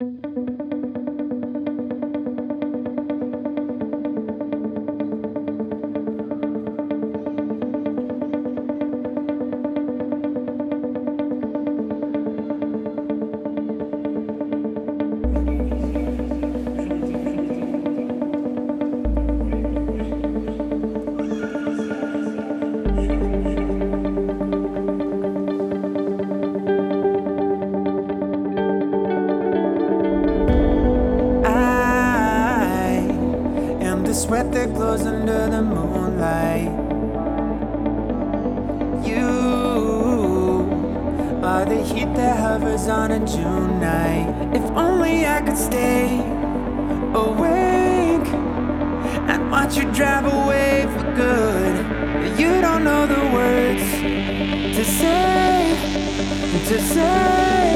The sweat that glows under the moonlight. You are the heat that hovers on a June night. If only I could stay awake and watch you drive away for good. But you don't know the words to say, to say.